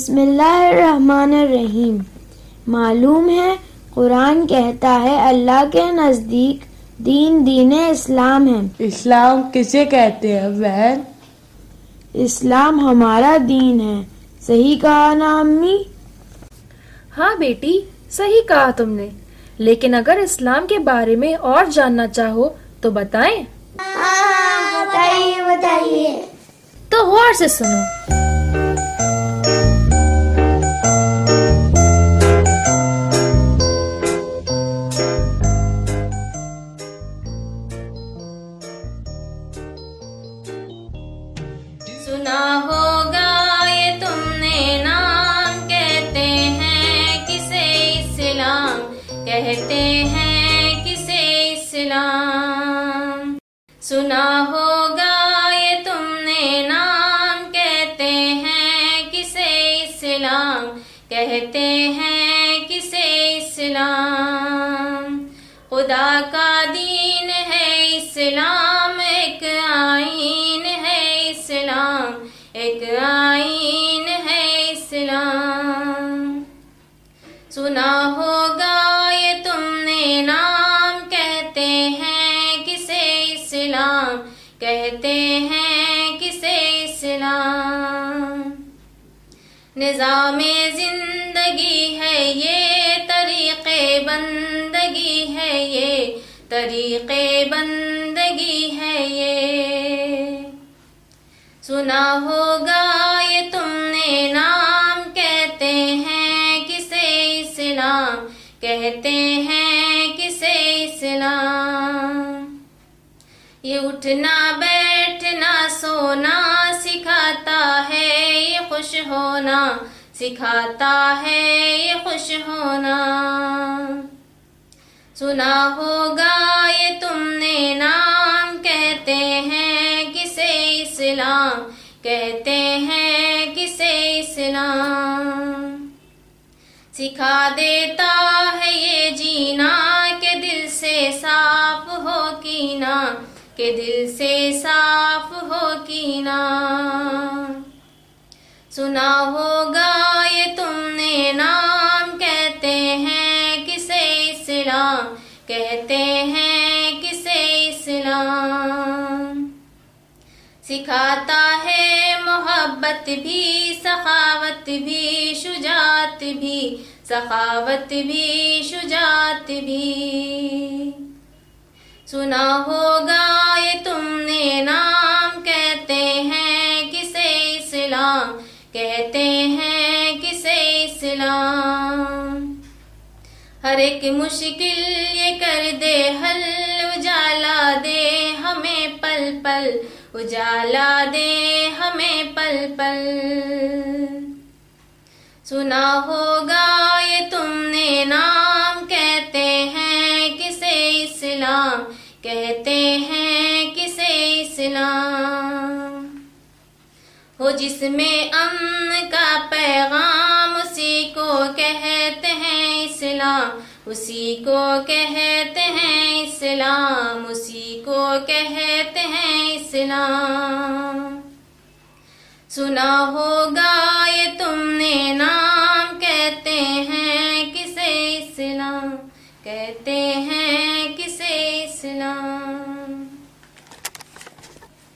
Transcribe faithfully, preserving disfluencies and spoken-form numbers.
बिस्मिल्लाहिर्रहमानिर्रहीम। मालूम है कुरान कहता है अल्लाह के नज़दीक दीन दीन इस्लाम है। इस्लाम किसे कहते हैं बहन? इस्लाम हमारा दीन है। सही कहा ना अम्मी? हाँ बेटी, सही कहा तुमने। लेकिन अगर इस्लाम के बारे में और जानना चाहो तो बताएं। हाँ, बताइए बताइए। तो गौर से सुनो। सुना होगा ये तुमने नाम, कहते हैं किसे इस्लाम, कहते हैं किसे इस्लाम। सुना होगा ये तुमने नाम, कहते हैं किसे इस्लाम, कहते हैं किसे इस्लाम। खुदा का दीन है इस्लाम, एक आईन है इस्लाम, एक आईन है इस्लाम। सुना होगा ये तुमने नाम, कहते हैं किसे इस्लाम, कहते हैं किसे इस्लाम। निज़ामे जिंदगी है ये, तरीक़े बंदगी है ये, तरीक़े बंदगी है ये। सुना होगा ये तुमने नाम, कहते हैं किसे इस्लाम, कहते हैं किसे इस्लाम। ये उठना बैठना सोना सिखाता है, ये खुश होना सिखाता है, ये खुश होना। सुना होगा ये तुमने नाम, कहते हैं किसे इस्लाम, कहते हैं किसे इस्लाम। सिखा देता है ये जीना, के दिल से साफ हो कीना, के दिल से साफ हो कीना। सुना होगा ये तुमने नाम, कहते हैं किसे इस्लाम, कहते हैं किसे इस्लाम। सिखाता है मोहब्बत भी, सखावत भी, शुजात भी, सखावत भी, शुजात भी। सुना होगा ये तुमने नाम, कहते हैं किसे इस्लाम, कहते हैं किसे इस्लाम। हर एक मुश्किल ये कर दे हल, उजाला दे हमें पल पल, उजाला दे हमें पल पल। सुना होगा ये तुमने नाम, कहते हैं किसे इस्लाम, कहते हैं किसे इस्लाम। हो जिसमें अमन का पैगाम, उसी को कहते हैं इस्लाम, उसी को कहते हैं इस्लाम, उसी को कहते हैं इस्लाम। सुना होगा ये तुमने नाम, कहते हैं किसे इस्लाम, कहते हैं किसे इस्लाम।